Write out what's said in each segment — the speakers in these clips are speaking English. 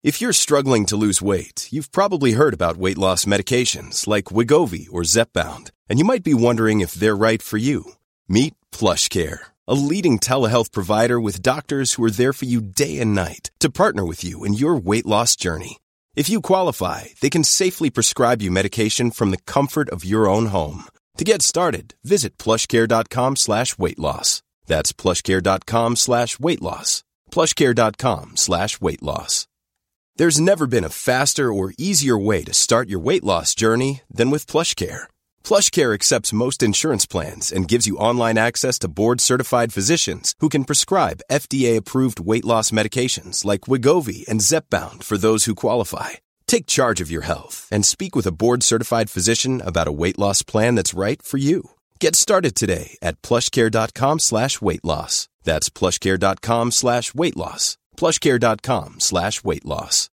If you're struggling to lose weight, you've probably heard about weight loss medications like Wegovy or Zepbound, and you might be wondering if they're right for you. Meet PlushCare, a leading telehealth provider with doctors who are there for you day and night to partner with you in your weight loss journey. If you qualify, they can safely prescribe you medication from the comfort of your own home. To get started, visit plushcare.com/weightloss. That's plushcare.com/weightloss. plushcare.com/weightloss. There's never been a faster or easier way to start your weight loss journey than with PlushCare. PlushCare accepts most insurance plans and gives you online access to board-certified physicians who can prescribe FDA-approved weight loss medications like Wegovy and Zepbound for those who qualify. Take charge of your health and speak with a board-certified physician about a weight loss plan that's right for you. Get started today at plushcare.com/weightloss. That's plushcare.com/weightloss. plushcare.com/weightloss.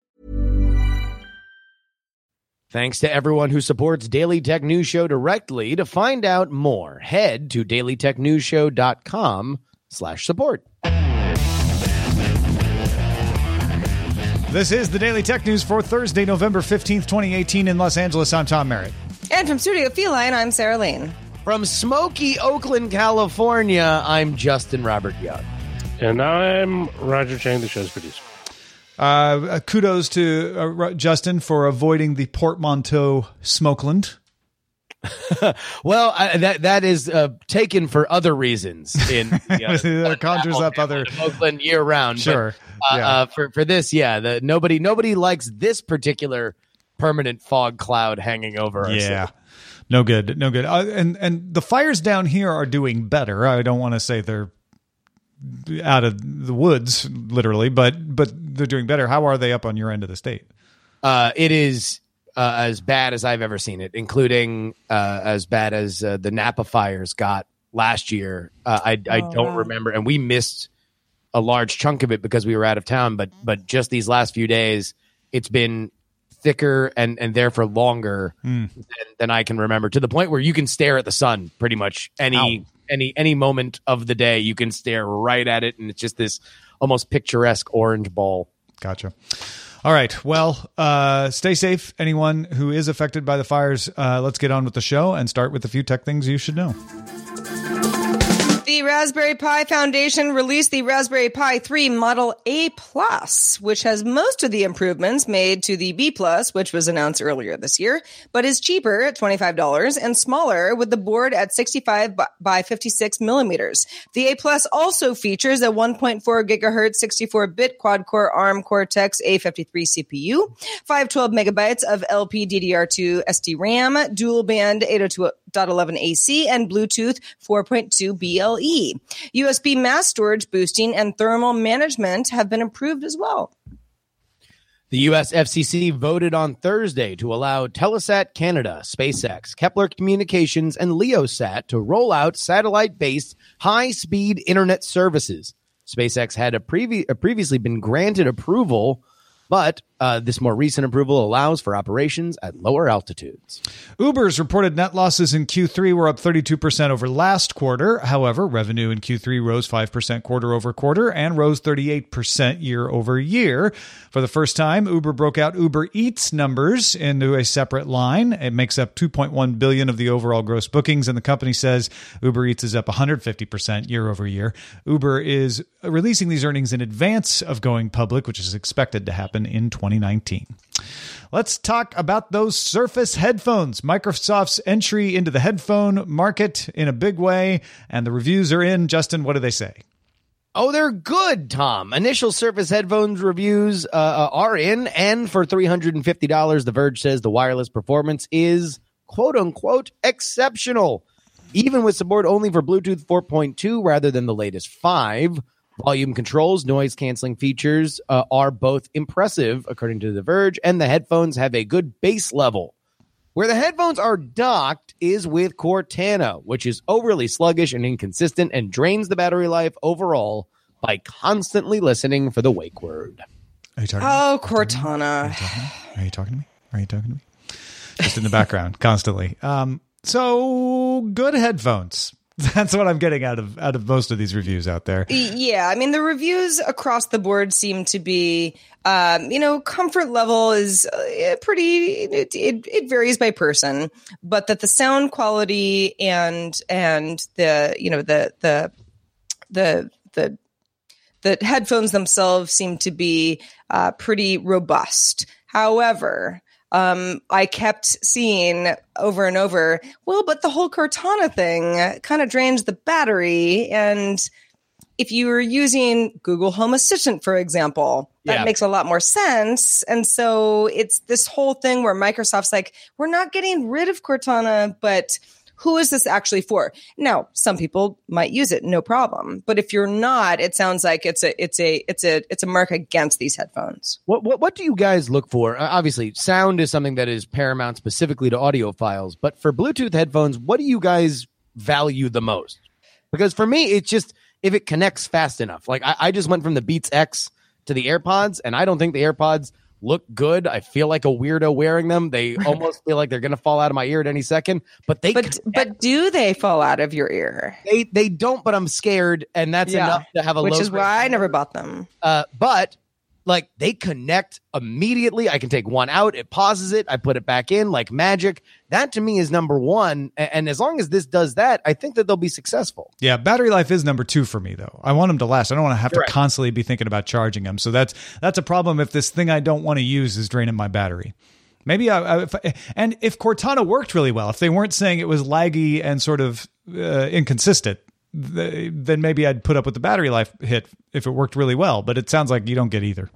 Thanks to everyone who supports Daily Tech News Show directly. To find out more, head to dailytechnewsshow.com/support. This is the Daily Tech News for Thursday, November 15th, 2018 in Los Angeles. I'm Tom Merritt. And from Studio Feline, I'm Sarah Lane. From smoky Oakland, California, I'm Justin Robert Young. And I'm Roger Chang, the show's producer. Kudos to Justin for avoiding the portmanteau Smokeland. Well, that is taken for other reasons. That conjures up other Oakland year round. Sure. But, for this, nobody likes this particular permanent fog cloud hanging over us. Yeah. No good. And the fires down here are doing better. I don't want to say they're out of the woods, literally, but they're doing better. How are they up on your end of the state? It is as bad as I've ever seen it, including as bad as the Napa fires got last year. I don't remember, and we missed a large chunk of it because we were out of town. But just these last few days, it's been thicker and there for longer than I can remember, to the point where you can stare at the sun pretty much any moment of the day. You can stare right at it, and it's just this almost picturesque orange ball. Gotcha. All right. Well, stay safe, anyone who is affected by the fires. Let's get on with the show and start with a few tech things you should know. The Raspberry Pi Foundation released the Raspberry Pi 3 Model A+, which has most of the improvements made to the B+, which was announced earlier this year, but is cheaper at $25 and smaller with the board at 65 by 56 millimeters. The A+ also features a 1.4 gigahertz 64-bit quad-core ARM Cortex A53 CPU, 512 megabytes of LPDDR2 SD-RAM, dual-band 802.11 AC, and Bluetooth 4.2 BLE. USB mass storage boosting and thermal management have been improved as well. The U.S. FCC voted on Thursday to allow Telesat Canada, SpaceX, Kepler Communications, and LeoSat to roll out satellite-based high-speed internet services. SpaceX had previously been granted approval, but this more recent approval allows for operations at lower altitudes. Uber's reported net losses in Q3 were up 32% over last quarter. However, revenue in Q3 rose 5% quarter over quarter and rose 38% year over year. For the first time, Uber broke out Uber Eats numbers into a separate line. It makes up $2.1 billion of the overall gross bookings, and the company says Uber Eats is up 150% year over year. Uber is releasing these earnings in advance of going public, which is expected to happen in 2019. Let's talk about those Surface headphones. Microsoft's entry into the headphone market in a big way, and the reviews are in. Justin, what do they say? Oh, they're good, Tom. Initial Surface headphones reviews are in, and for $350, The Verge says the wireless performance is, quote-unquote, exceptional, even with support only for Bluetooth 4.2 rather than the latest 5. Volume controls, noise-canceling features are both impressive, according to The Verge, and the headphones have a good bass level. Where the headphones are docked is with Cortana, which is overly sluggish and inconsistent and drains the battery life overall by constantly listening for the wake word. Are you talking Cortana. Are you talking to me? Just in the background, constantly. So, good headphones. That's what I'm getting out of most of these reviews out there. Yeah, I mean, the reviews across the board seem to be, comfort level is pretty. It varies by person, but that the sound quality and the headphones themselves seem to be pretty robust. However, I kept seeing over and over, well, but the whole Cortana thing kind of drains the battery. And if you were using Google Home Assistant, for example, that makes a lot more sense. And so it's this whole thing where Microsoft's like, we're not getting rid of Cortana, but who is this actually for? Now, some people might use it, no problem. But if you're not, it sounds like it's a mark against these headphones. What do you guys look for? Obviously, sound is something that is paramount specifically to audiophiles. But for Bluetooth headphones, what do you guys value the most? Because for me, it's just if it connects fast enough. Like I just went from the Beats X to the AirPods, and I don't think the AirPods look good. I feel like a weirdo wearing them. They almost feel like they're going to fall out of my ear at any second. But do they fall out of your ear? They don't. But I'm scared, and that's enough to have a. Which is why I never bought them. But like they connect immediately. I can take one out. It pauses it. I put it back in like magic. That to me is number one. And as long as this does that, I think that they'll be successful. Yeah, battery life is number 2 for me, though. I want them to last. I don't want to have to constantly be thinking about charging them. So that's a problem if this thing I don't want to use is draining my battery. Maybe if Cortana worked really well, if they weren't saying it was laggy and sort of inconsistent, then maybe I'd put up with the battery life hit if it worked really well. But it sounds like you don't get either.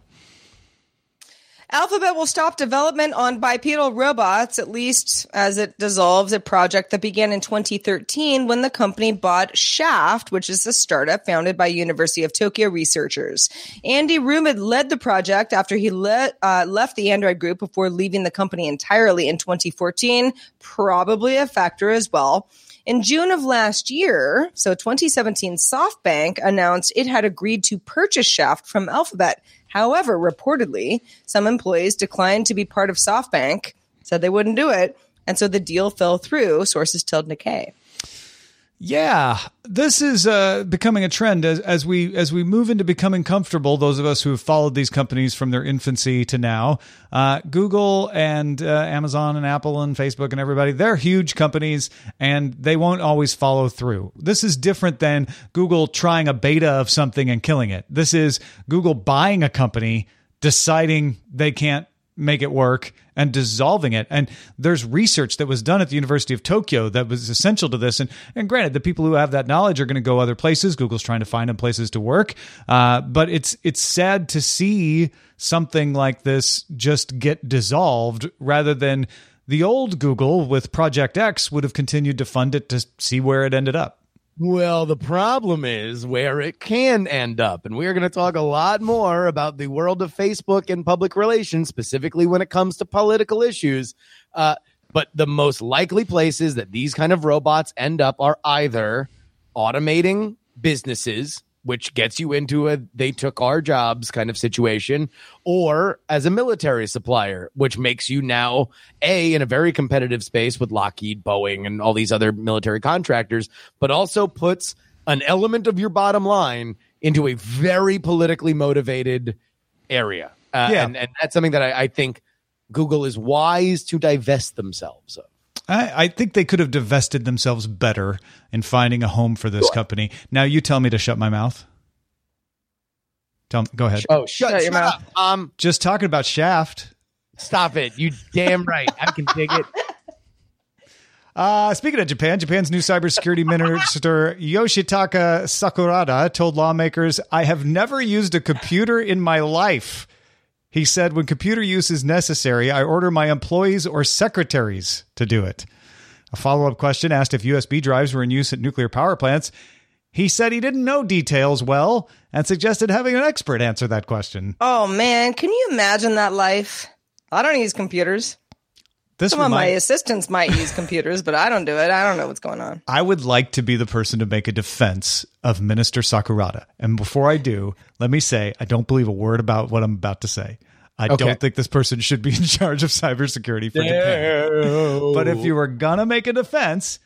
Alphabet will stop development on bipedal robots, at least as it dissolves a project that began in 2013 when the company bought Shaft, which is a startup founded by University of Tokyo researchers. Andy Rumid led the project after he left the Android group before leaving the company entirely in 2014, probably a factor as well. In June of last year, so 2017, SoftBank announced it had agreed to purchase Shaft from Alphabet. However, reportedly, some employees declined to be part of SoftBank, said they wouldn't do it, and so the deal fell through, sources told Nikkei. Yeah, this is becoming a trend as we move into becoming comfortable. Those of us who have followed these companies from their infancy to now, Google and Amazon and Apple and Facebook and everybody, they're huge companies and they won't always follow through. This is different than Google trying a beta of something and killing it. This is Google buying a company, deciding they can't make it work and dissolving it. And there's research that was done at the University of Tokyo that was essential to this. And granted, the people who have that knowledge are going to go other places. Google's trying to find them places to work. But it's sad to see something like this just get dissolved rather than the old Google with Project X would have continued to fund it to see where it ended up. Well, the problem is where it can end up. And we're going to talk a lot more about the world of Facebook and public relations, specifically when it comes to political issues. But the most likely places that these kind of robots end up are either automating businesses, which gets you into a they took our jobs kind of situation, or as a military supplier, which makes you now, in a very competitive space with Lockheed, Boeing, and all these other military contractors, but also puts an element of your bottom line into a very politically motivated area. And that's something that I think Google is wise to divest themselves of. I think they could have divested themselves better in finding a home for this company. Now you tell me to shut my mouth. Go ahead. Oh, shut your mouth. Just talking about Shaft. Stop it. You damn right. I can dig it. Speaking of Japan, Japan's new cybersecurity minister Yoshitaka Sakurada told lawmakers, "I have never used a computer in my life." He said, when computer use is necessary, I order my employees or secretaries to do it. A follow-up question asked if USB drives were in use at nuclear power plants. He said he didn't know details well and suggested having an expert answer that question. Oh, man. Can you imagine that life? I don't use computers. Some of my assistants might use computers, but I don't do it. I don't know what's going on. I would like to be the person to make a defense of Minister Sakurada. And before I do, let me say, I don't believe a word about what I'm about to say. I don't think this person should be in charge of cybersecurity for Japan. But if you were going to make a defense,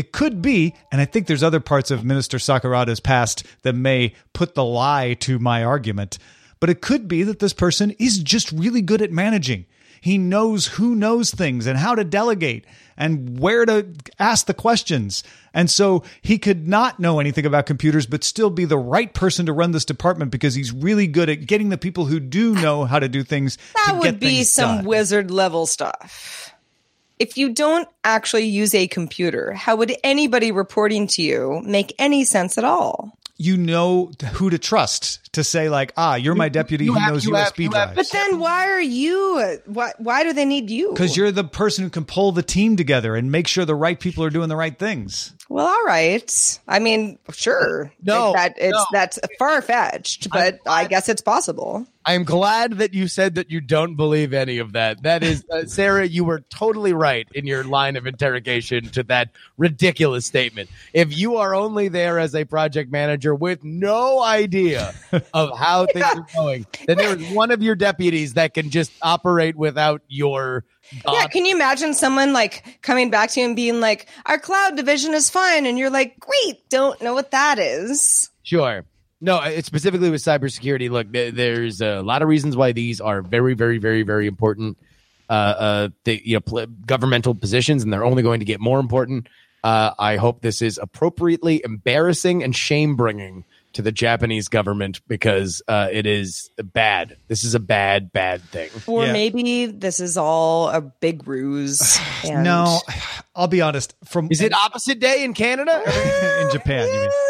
it could be, and I think there's other parts of Minister Sakurada's past that may put the lie to my argument, but it could be that this person is just really good at managing. He knows who knows things and how to delegate and where to ask the questions. And so he could not know anything about computers, but still be the right person to run this department because he's really good at getting the people who do know how to do things. That would be some done. wizard level stuff. If you don't actually use a computer, how would anybody reporting to you make any sense at all? You know who to trust to say, like, you're my deputy who knows USB drives. But then why are you? Why do they need you? Because you're the person who can pull the team together and make sure the right people are doing the right things. Well, all right. I mean, sure. That's far-fetched, but I guess it's possible. I am glad that you said that you don't believe any of that. That is, Sarah, you were totally right in your line of interrogation to that ridiculous statement. If you are only there as a project manager with no idea of how things are going, then there is one of your deputies that can just operate without your... Yeah, can you imagine someone like coming back to you and being like, our cloud division is fine. And you're like, great, don't know what that is. Sure. No, it's specifically with cybersecurity. Look, there's a lot of reasons why these are very, very, very, very important governmental positions, and they're only going to get more important. I hope this is appropriately embarrassing and shame-bringing to the Japanese government because it is bad. This is a bad, bad thing. Or maybe this is all a big ruse. And... No, I'll be honest. Is it opposite day in Canada? In Japan, you mean?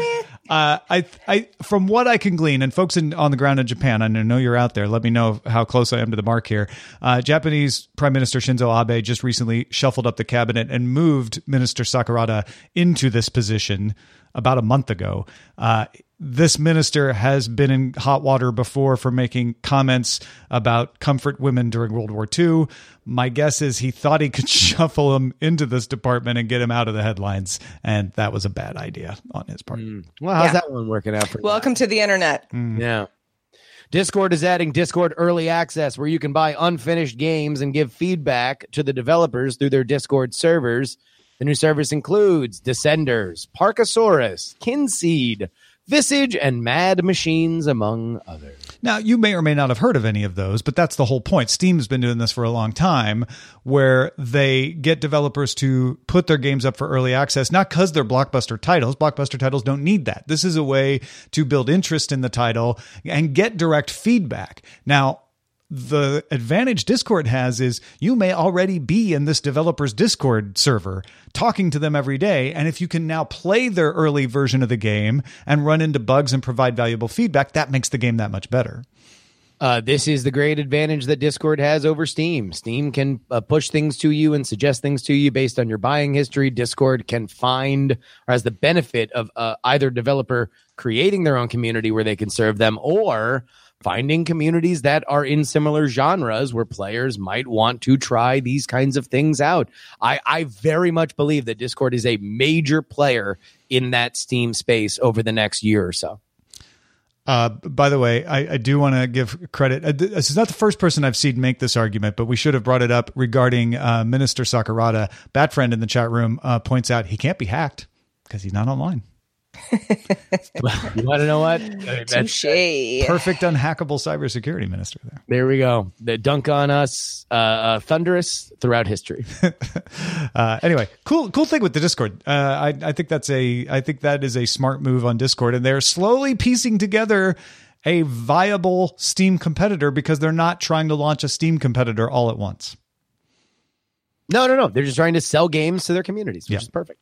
I from what I can glean, and folks on the ground in Japan, I know you're out there. Let me know how close I am to the mark here. Japanese Prime Minister Shinzo Abe just recently shuffled up the cabinet and moved Minister Sakurada into this position about a month ago. This minister has been in hot water before for making comments about comfort women during World War II. My guess is he thought he could shuffle him into this department and get him out of the headlines, and that was a bad idea on his part. Well, how's that one working out for you? Welcome to the internet. Yeah. Discord is adding Discord Early Access, where you can buy unfinished games and give feedback to the developers through their Discord servers. The new service includes Descenders, Parkasaurus, Kinseed, Visage, and Mad Machines, among others. Now, you may or may not have heard of any of those, but that's the whole point. Steam's been doing this for a long time, where they get developers to put their games up for early access, not because they're blockbuster titles. Blockbuster titles don't need that. This is a way to build interest in the title and get direct feedback. Now, the advantage Discord has is you may already be in this developer's Discord server talking to them every day. And if you can now play their early version of the game and run into bugs and provide valuable feedback, that makes the game that much better. This is the great advantage that Discord has over Steam. Steam can push things to you and suggest things to you based on your buying history. Discord can find or has the benefit of either developer creating their own community where they can serve them, or finding communities that are in similar genres where players might want to try these kinds of things out. I very much believe that Discord is a major player in that Steam space over the next year or so. By the way, I do want to give credit. This is not the first person I've seen make this argument, but we should have brought it up regarding Minister Sakurada. Batfriend in the chat room points out he can't be hacked because he's not online. You want to know what? Touché. Perfect unhackable cybersecurity minister there. There we go. The dunk on us, thunderous throughout history. Anyway, cool thing with the Discord. I think that is a smart move on Discord, and they're slowly piecing together a viable Steam competitor because they're not trying to launch a Steam competitor all at once. No. They're just trying to sell games to their communities, which is perfect.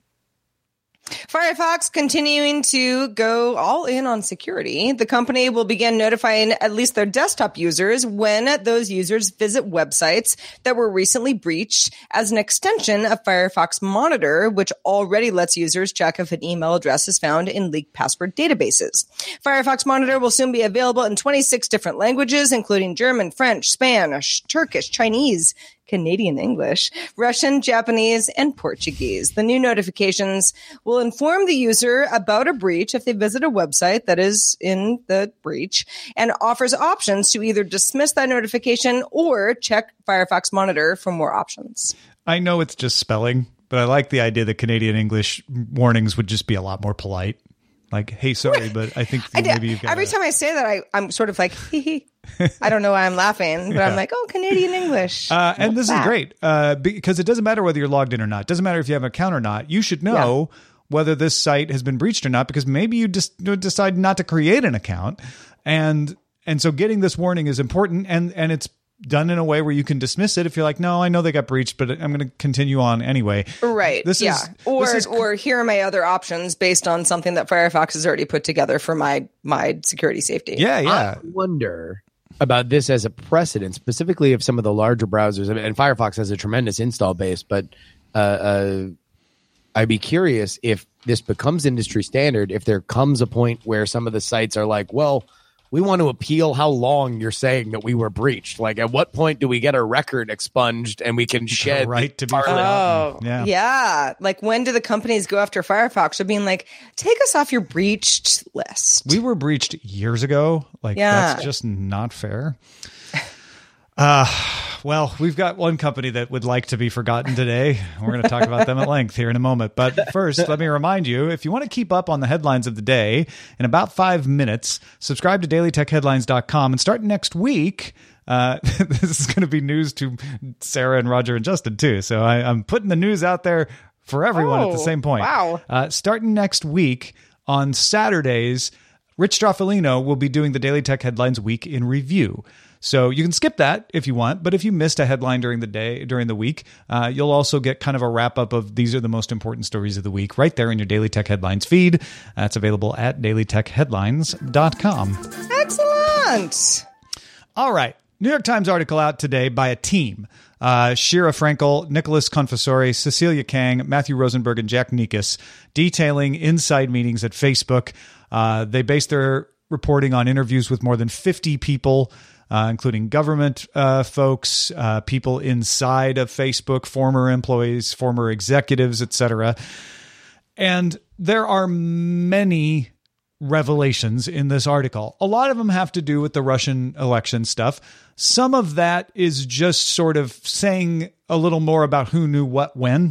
Firefox continuing to go all in on security. The company will begin notifying at least their desktop users when those users visit websites that were recently breached as an extension of Firefox Monitor, which already lets users check if an email address is found in leaked password databases. Firefox Monitor will soon be available in 26 different languages, including German, French, Spanish, Turkish, Chinese, Canadian English, Russian, Japanese, and Portuguese. The new notifications will inform the user about a breach if they visit a website that is in the breach, and offers options to either dismiss that notification or check Firefox Monitor for more options. I know it's just spelling, But I like the idea that Canadian English warnings would just be a lot more polite. Like, hey, sorry, but I think maybe you've got every time I say that, I'm sort of like, hee hee. I don't know why I'm laughing, but I'm like, oh, Canadian English. And this is great because it doesn't matter whether you're logged in or not. It doesn't matter if you have an account or not. You should know whether this site has been breached or not, because maybe you just decide not to create an account. And so getting this warning is important, and it's done in a way where you can dismiss it if you're like, no, I know they got breached, but I'm going to continue on anyway. Right. Or here are my other options based on something that Firefox has already put together for my security safety. Yeah. I wonder about this as a precedent, specifically if some of the larger browsers, and Firefox has a tremendous install base, but I'd be curious if this becomes industry standard, if there comes a point where some of the sites are like, well, we want to appeal how long you're saying that we were breached. Like, at what point do we get a record expunged and we can shed right to be yeah. Like, when do the companies go after Firefox for being like, take us off your breached list? We were breached years ago. Like, that's just not fair. Well, we've got one company that would like to be forgotten today. We're going to talk about them at length here in a moment. But first, let me remind you, if you want to keep up on the headlines of the day in about 5 minutes, subscribe to dailytechheadlines.com and start next week. This is going to be news to Sarah and Roger and Justin, too. So I'm putting the news out there for everyone at the same point. Wow. Starting next week on Saturdays, Rich Stroffolino will be doing the Daily Tech Headlines Week in Review. So you can skip that if you want, but if you missed a headline during the week, you'll also get kind of a wrap up of these are the most important stories of the week right there in your Daily Tech Headlines feed. That's available at dailytechheadlines.com. Excellent. All right. New York Times article out today by a team. Shira Frankel, Nicholas Confessore, Cecilia Kang, Matthew Rosenberg, and Jack Nikas, detailing inside meetings at Facebook. They based their reporting on interviews with more than 50 people, including government folks, people inside of Facebook, former employees, former executives, etc. And there are many revelations in this article. A lot of them have to do with the Russian election stuff. Some of that is just sort of saying a little more about who knew what when.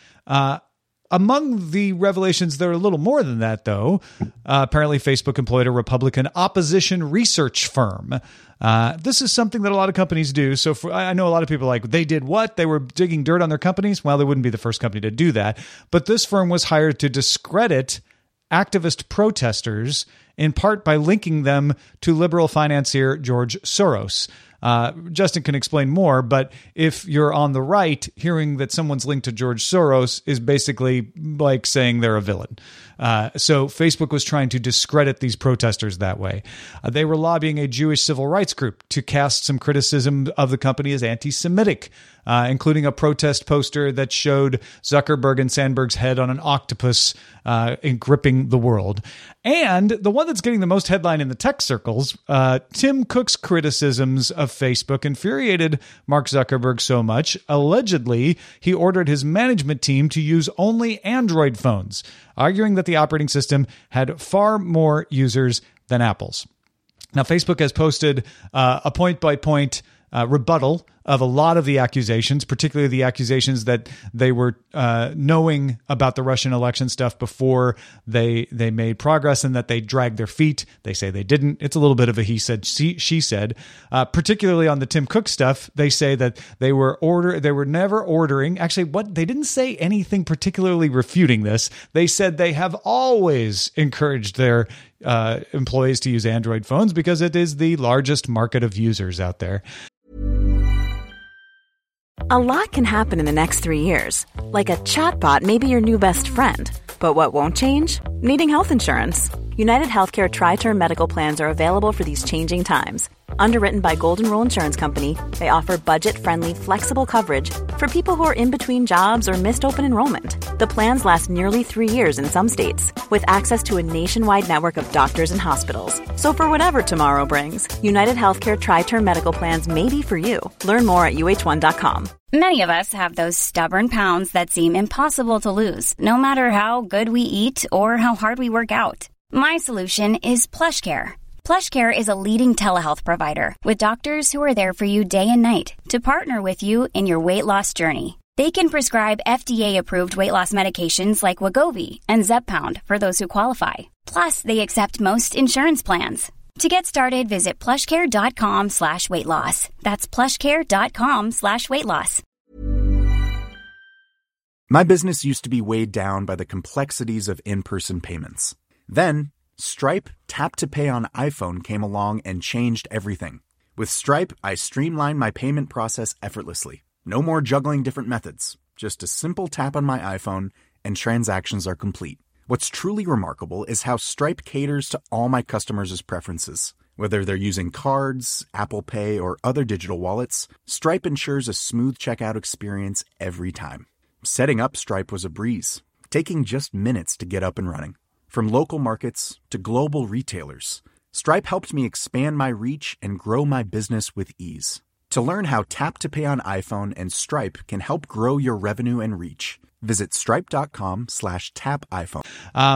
Among the revelations, there are a little more than that, though. Apparently, Facebook employed a Republican opposition research firm. This is something that a lot of companies do. So I know a lot of people are like, they did what? They were digging dirt on their companies? Well, they wouldn't be the first company to do that. But this firm was hired to discredit activist protesters, in part by linking them to liberal financier George Soros. Justin can explain more, but if you're on the right, hearing that someone's linked to George Soros is basically like saying they're a villain. So Facebook was trying to discredit these protesters that way. They were lobbying a Jewish civil rights group to cast some criticism of the company as anti-Semitic, including a protest poster that showed Zuckerberg and Sandberg's head on an octopus gripping the world. And the one that's getting the most headline in the tech circles, Tim Cook's criticisms of Facebook infuriated Mark Zuckerberg so much. Allegedly, he ordered his management team to use only Android phones, arguing that the operating system had far more users than Apple's. Now, Facebook has posted a point-by-point rebuttal of a lot of the accusations, particularly the accusations that they were knowing about the Russian election stuff before they made progress and that they dragged their feet. They say they didn't. It's a little bit of a he said, she said. Particularly on the Tim Cook stuff, they say that they were never ordering. Actually, they didn't say anything particularly refuting this. They said they have always encouraged their employees to use Android phones because it is the largest market of users out there. A lot can happen in the next 3 years. Like a chatbot may be your new best friend. But what won't change? Needing health insurance. United Healthcare Tri-Term Medical Plans are available for these changing times. Underwritten by Golden Rule Insurance Company, they offer budget-friendly, flexible coverage for people who are in between jobs or missed open enrollment. The plans last nearly 3 years in some states, with access to a nationwide network of doctors and hospitals. So for whatever tomorrow brings, United Healthcare Tri-Term Medical Plans may be for you. Learn more at uh1.com. Many of us have those stubborn pounds that seem impossible to lose, no matter how good we eat or how hard we work out. My solution is PlushCare. PlushCare is a leading telehealth provider with doctors who are there for you day and night to partner with you in your weight loss journey. They can prescribe FDA-approved weight loss medications like Wegovy and Zepbound for those who qualify. Plus, they accept most insurance plans. To get started, visit plushcare.com/weightloss. That's plushcare.com/weightloss. My business used to be weighed down by the complexities of in-person payments. Then, Stripe Tap to Pay on iPhone came along and changed everything. With Stripe, I streamlined my payment process effortlessly. No more juggling different methods. Just a simple tap on my iPhone and transactions are complete. What's truly remarkable is how Stripe caters to all my customers' preferences. Whether they're using cards, Apple Pay, or other digital wallets, Stripe ensures a smooth checkout experience every time. Setting up Stripe was a breeze, taking just minutes to get up and running. From local markets to global retailers, Stripe helped me expand my reach and grow my business with ease. To learn how Tap to Pay on iPhone and Stripe can help grow your revenue and reach, visit stripe.com/tapiphone.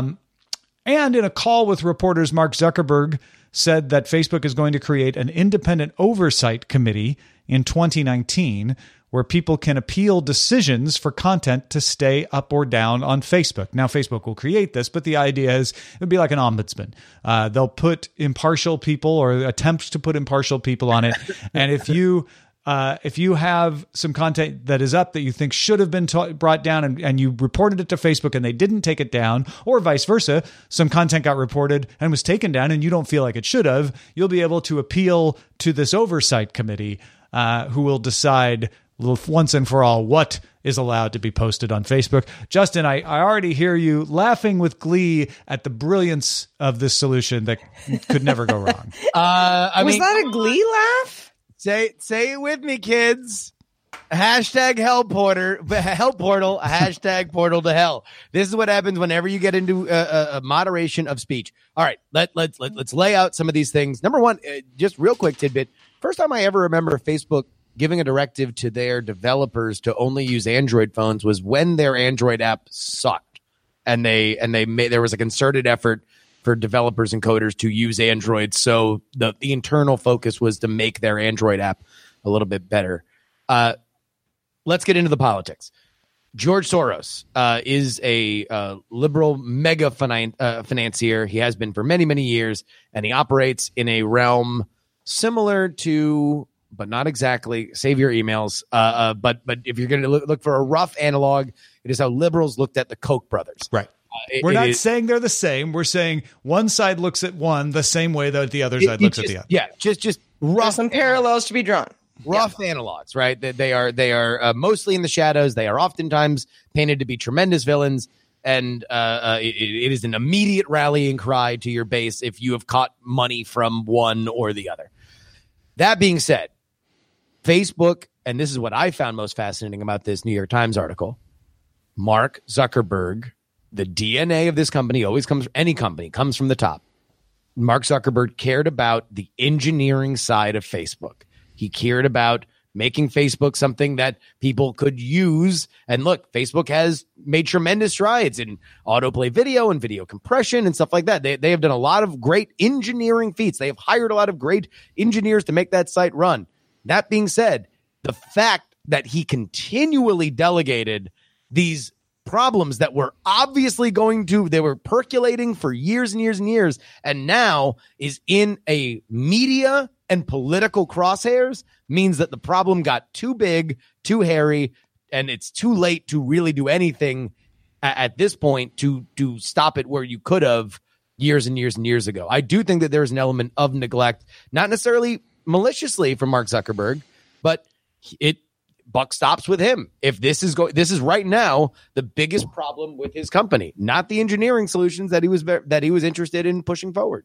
And in a call with reporters, Mark Zuckerberg said that Facebook is going to create an independent oversight committee in 2019 where people can appeal decisions for content to stay up or down on Facebook. Now, Facebook will create this, but the idea is it would be like an ombudsman. They'll put impartial people or attempt to put impartial people on it. And if you have some content that is up that you think should have been brought down and you reported it to Facebook and they didn't take it down, or vice versa, some content got reported and was taken down and you don't feel like it should have, you'll be able to appeal to this oversight committee who will decide once and for all what is allowed to be posted on Facebook. Justin, I already hear you laughing with glee at the brilliance of this solution that could never go wrong. Was that a glee laugh? Say it with me, kids. Hashtag help portal, hashtag portal to hell. This is what happens whenever you get into a moderation of speech. All right, let's lay out some of these things. Number one, just real quick tidbit. First time I ever remember Facebook giving a directive to their developers to only use Android phones was when their Android app sucked, and there was a concerted effort for developers and coders to use Android. So the internal focus was to make their Android app a little bit better. Let's get into the politics. George Soros is a liberal mega financier. He has been for many, many years, and he operates in a realm similar to, but not exactly, save your emails. But if you're going to look for a rough analog, it is how liberals looked at the Koch brothers. Right. We're not saying they're the same. We're saying one side looks at one the same way that the other side looks at the other. Yeah, just rough. There's some parallels to be drawn. Rough analogs, right? They are mostly in the shadows. They are oftentimes painted to be tremendous villains, and it is an immediate rallying cry to your base if you have caught money from one or the other. That being said, Facebook, and this is what I found most fascinating about this New York Times article, Mark Zuckerberg, the DNA of this company comes from the top. Mark Zuckerberg cared about the engineering side of Facebook. He cared about making Facebook something that people could use. And look, Facebook has made tremendous strides in autoplay video and video compression and stuff like that. They have done a lot of great engineering feats. They have hired a lot of great engineers to make that site run. That being said, the fact that he continually delegated these problems that were obviously they were percolating for years and years and years, and now is in a media and political crosshairs, means that the problem got too big, too hairy, and it's too late to really do anything at this point to stop it where you could have years and years and years ago. I do think that there's an element of neglect, not necessarily maliciously from Mark Zuckerberg, but buck stops with him. If this is right now the biggest problem with his company, not the engineering solutions that he was interested in pushing forward.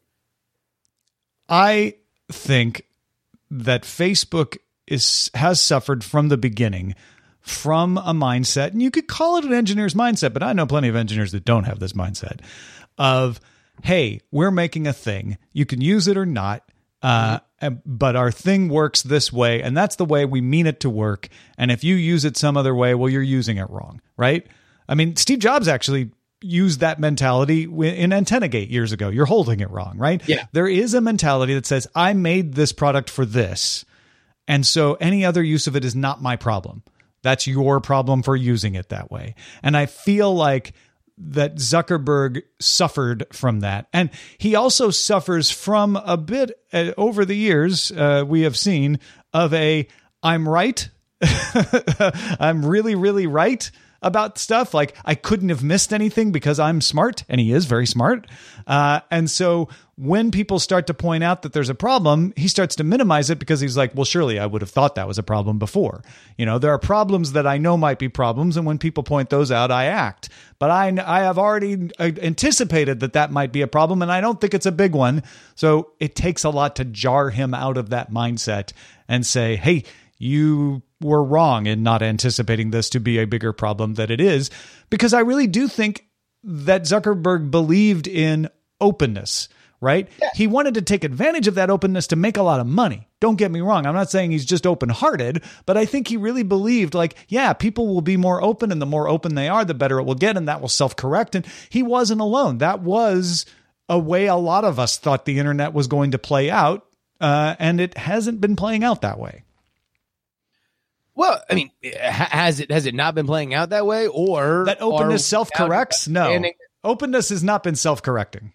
I think that Facebook has suffered from the beginning from a mindset, and you could call it an engineer's mindset, but I know plenty of engineers that don't have this mindset of, hey, we're making a thing. You can use it or not. But our thing works this way, and that's the way we mean it to work. And if you use it some other way, well, you're using it wrong, right? I mean, Steve Jobs actually used that mentality in AntennaGate years ago. You're holding it wrong, right? Yeah. There is a mentality that says, I made this product for this, and so any other use of it is not my problem. That's your problem for using it that way. And I feel like that Zuckerberg suffered from that. And he also suffers from a bit over the years, we have seen, of I'm right. I'm really, really right about stuff. Like, I couldn't have missed anything because I'm smart, and he is very smart. And so when people start to point out that there's a problem, he starts to minimize it because he's like, well, surely I would have thought that was a problem before. There are problems that I know might be problems, and when people point those out, I act. But I have already anticipated that might be a problem, and I don't think it's a big one. So it takes a lot to jar him out of that mindset and say, hey, you were wrong in not anticipating this to be a bigger problem than it is, because I really do think that Zuckerberg believed in openness, right? Yeah. He wanted to take advantage of that openness to make a lot of money. Don't get me wrong. I'm not saying he's just open-hearted, but I think he really believed, like, yeah, people will be more open, and the more open they are, the better it will get, and that will self-correct. And he wasn't alone. That was a way a lot of us thought the internet was going to play out, and it hasn't been playing out that way. Well, I mean, has it not been playing out that way, or that openness self-corrects? No, openness has not been self-correcting.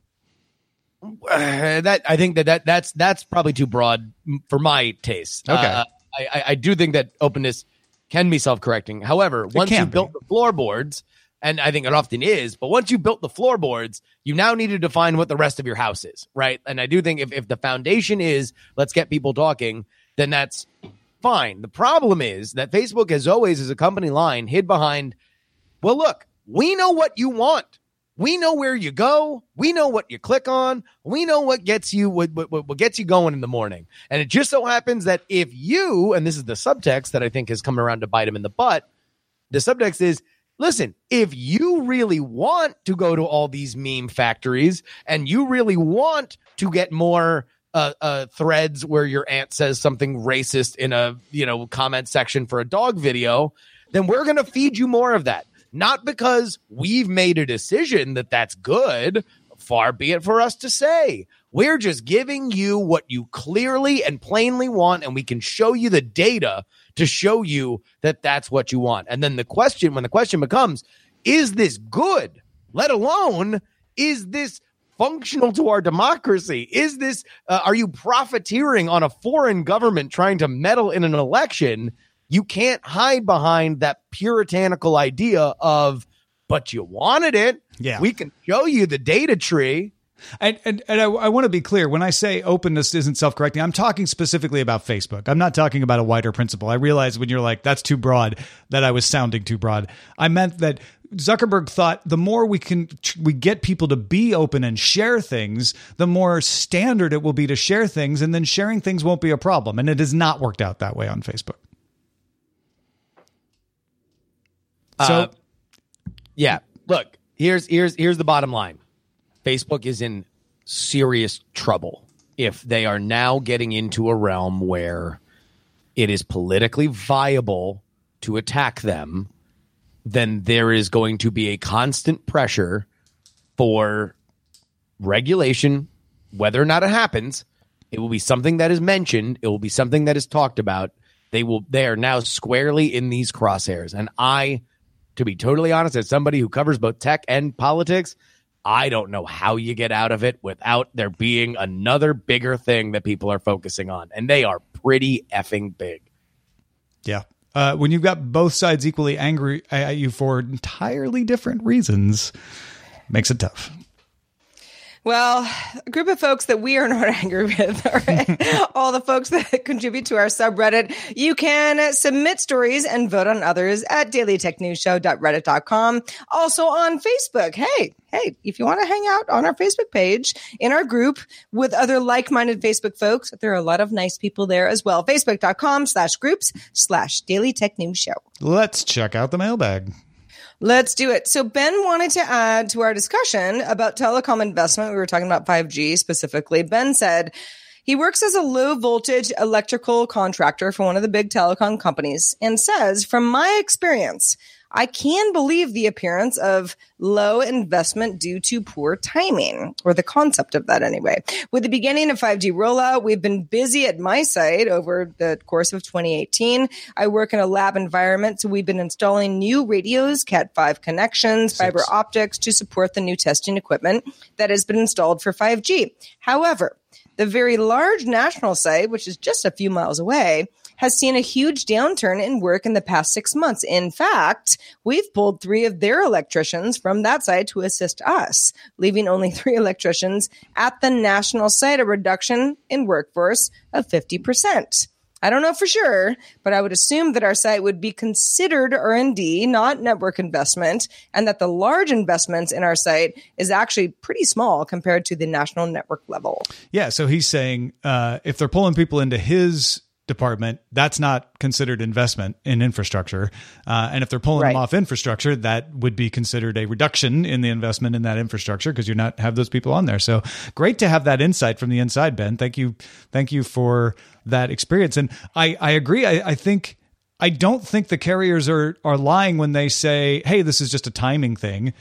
I think that's probably too broad for my taste. Okay, I do think that openness can be self-correcting. However, once you built the floorboards, and I think it often is, but once you built the floorboards, you now need to define what the rest of your house is, right? And I do think if the foundation is let's get people talking, then that's fine. The problem is that Facebook has always, as a company line, hid behind, well, look, we know what you want. We know where you go. We know what you click on. We know what gets you what gets you going in the morning. And it just so happens that if you, and this is the subtext that I think has come around to bite him in the butt, the subtext is, listen, if you really want to go to all these meme factories and you really want to get more threads where your aunt says something racist in a comment section for a dog video, then we're going to feed you more of that. Not because we've made a decision that that's good, far be it for us to say. We're just giving you what you clearly and plainly want, and we can show you the data to show you that that's what you want. And then when the question becomes, is this good? Let alone, is this functional to our democracy? Is this, are you profiteering on a foreign government trying to meddle in an election? You can't hide behind that puritanical idea of, but you wanted it. Yeah. We can show you the data tree. And I want to be clear. When I say openness isn't self-correcting, I'm talking specifically about Facebook. I'm not talking about a wider principle. I realize when you're like, that's too broad, that I was sounding too broad. I meant that Zuckerberg thought the more we get people to be open and share things, the more standard it will be to share things, and then sharing things won't be a problem. And it has not worked out that way on Facebook. So, yeah, look, here's the bottom line. Facebook is in serious trouble if they are now getting into a realm where it is politically viable to attack them. Then there is going to be a constant pressure for regulation, whether or not it happens. It will be something that is mentioned. It will be something that is talked about. They are now squarely in these crosshairs. And to be totally honest, as somebody who covers both tech and politics, I don't know how you get out of it without there being another bigger thing that people are focusing on. And they are pretty effing big. Yeah. When you've got both sides equally angry at you for entirely different reasons, makes it tough. Well, a group of folks that we are not angry with are all the folks that contribute to our subreddit. You can submit stories and vote on others at dailytechnewsshow.reddit.com. Also on Facebook. Hey, if you want to hang out on our Facebook page in our group with other like-minded Facebook folks, there are a lot of nice people there as well. Facebook.com/groups/Daily Tech News Show. Let's check out the mailbag. Let's do it. So Ben wanted to add to our discussion about telecom investment. We were talking about 5G specifically. Ben said, He works as a low voltage electrical contractor for one of the big telecom companies and says, from my experience, I can believe the appearance of low investment due to poor timing, or the concept of that anyway. With the beginning of 5G rollout, we've been busy at my site over the course of 2018. I work in a lab environment, so we've been installing new radios, Cat5 connections, fiber optics to support the new testing equipment that has been installed for 5G. However, the very large national site, which is just a few miles away, has seen a huge downturn in work in the past 6 months. In fact, we've pulled 3 of their electricians from that site to assist us, leaving only 3 electricians at the national site, a reduction in workforce of 50%. I don't know for sure, but I would assume that our site would be considered R&D, not network investment, and that the large investments in our site is actually pretty small compared to the national network level. Yeah, so he's saying if they're pulling people into his department, that's not considered investment in infrastructure. And if they're pulling them off infrastructure, that would be considered a reduction in the investment in that infrastructure because you're not have those people on there. So great to have that insight from the inside, Ben. Thank you for that experience. And I agree. I don't think the carriers are lying when they say, hey, this is just a timing thing.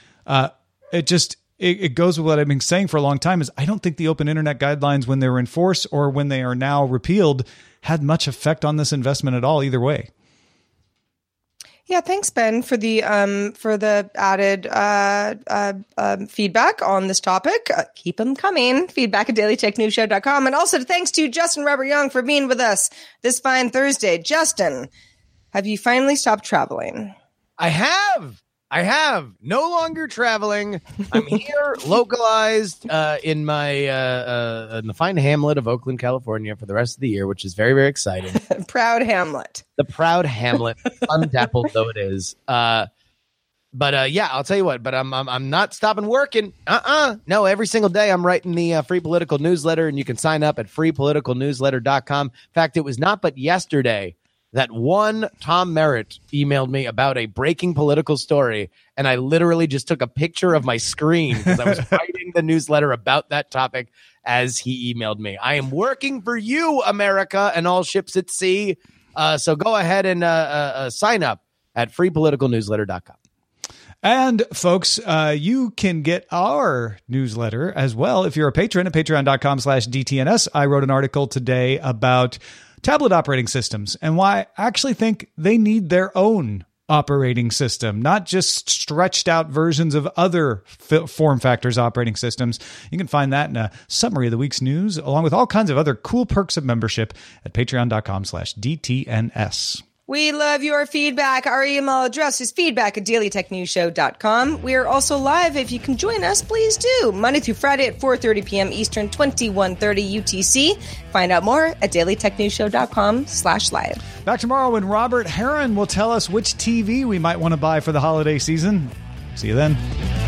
It goes with what I've been saying for a long time is I don't think the open internet guidelines when they were in force or when they are now repealed had much effect on this investment at all either way. Yeah, thanks, Ben, for the added feedback on this topic. Keep them coming. Feedback at dailytechnewsshow.com. And also thanks to Justin Robert Young for being with us this fine Thursday. Justin, have you finally stopped traveling? I have. No longer traveling. I'm here, localized in the fine hamlet of Oakland, California for the rest of the year, which is very, very exciting. Proud hamlet. The proud hamlet, undappled though it is. But yeah, I'll tell you what. But I'm not stopping working. No, every single day I'm writing the Free Political newsletter, and you can sign up at freepoliticalnewsletter.com. In fact, it was not but yesterday that one Tom Merritt emailed me about a breaking political story, and I literally just took a picture of my screen because I was writing the newsletter about that topic as he emailed me. I am working for you, America, and all ships at sea. So go ahead and sign up at freepoliticalnewsletter.com. And folks, you can get our newsletter as well if you're a patron at patreon.com/DTNS. I wrote an article today about tablet operating systems and why I actually think they need their own operating system, not just stretched out versions of other form factors operating systems. You can find that in a summary of the week's news, along with all kinds of other cool perks of membership at patreon.com/DTNS. We love your feedback. Our email address is feedback@dailytechnewsshow.com. We are also live. If you can join us, please do. Monday through Friday at 4:30 p.m. Eastern, 21:30 UTC. Find out more at dailytechnewsshow.com/live. Back tomorrow when Robert Heron will tell us which TV we might want to buy for the holiday season. See you then.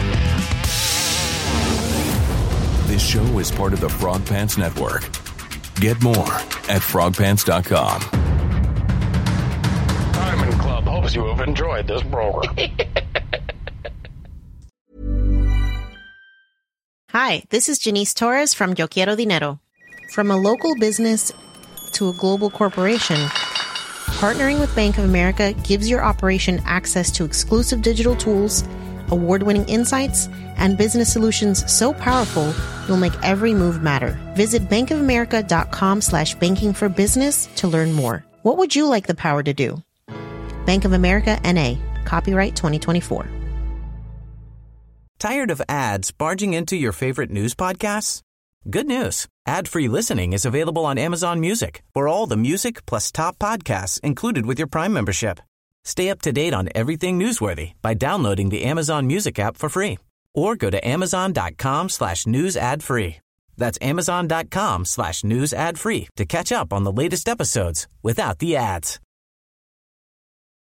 This show is part of the Frog Pants Network. Get more at frogpants.com. Diamond Club hopes you have enjoyed this program. Hi, this is Janice Torres from Yo Quiero Dinero. From a local business to a global corporation, partnering with Bank of America gives your operation access to exclusive digital tools, award-winning insights, and business solutions so powerful you'll make every move matter. Visit bankofamerica.com/banking for business to learn more. What would you like the power to do? Bank of America, N.A. Copyright 2024. Tired of ads barging into your favorite news podcasts? Good news. Ad-free listening is available on Amazon Music for all the music plus top podcasts included with your Prime membership. Stay up to date on everything newsworthy by downloading the Amazon Music app for free or go to amazon.com/news ad free. That's amazon.com/news ad free to catch up on the latest episodes without the ads.